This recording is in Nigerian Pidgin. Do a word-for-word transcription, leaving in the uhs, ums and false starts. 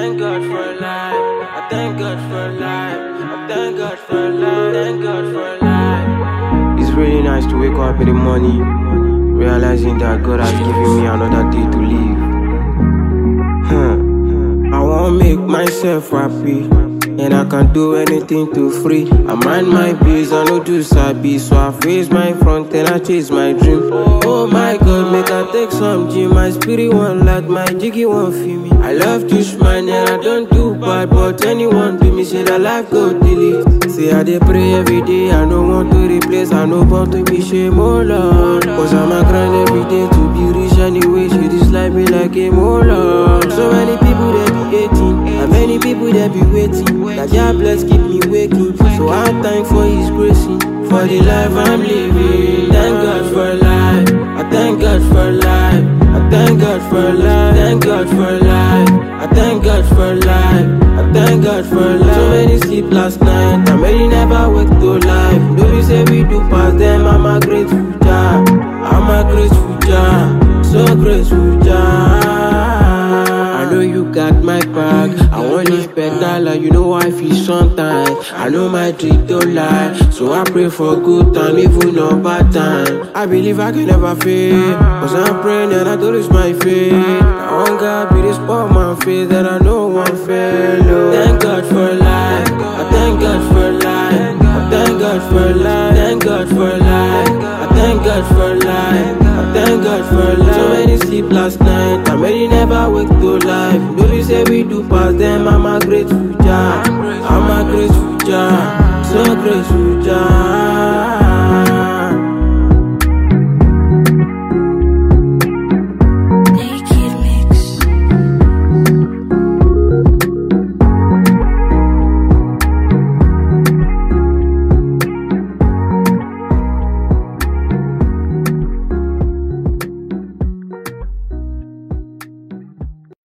Thank God for life. I thank God for life. I thank God for life. Thank God for life. It's really nice to wake up in the morning, realizing that God has given me another day to live. Huh. I won't make myself happy, and I can do anything to free. I mind my biz, I no do sabi, so I face my front and I chase my dream. Oh my God, make I take some gym. My spirit one like my jiggy one feel me. I love this man and I don't do bad, but anyone do me say that life go delete. Say I dey pray every day, I no want to replace, I no want to be shame, oh Lord. Cause I'm a grind every day to be rich anyway. She dislike me like a Lord. So many people they be hating, and many people they be waiting. That God bless keep me waking. So I thank for His grace, for the life I'm living. Thank God for life. I thank God for life. I thank God for life. Thank God for life. I thank God for life. I thank God for life. So many sleep last night, and many never wake to life. No be say we do pass them. I'm a grateful child. I'm a grateful child. So grateful child. I know you got my back. I want live better, like you know I feel sometimes. I know my dream don't lie, so I pray for good time, even on bad time. I believe I can never fail, cause I'm praying and I don't lose my faith. I want God be this part my faith that I know one fail. Oh. Thank God for life. I thank God for life. I thank God for life. Thank God for life. I thank God for life. I thank God for life. So many sleep last night, and many never wake to life. No be say we do pass them. I'm a grateful child. I'm a grateful child. So grateful child.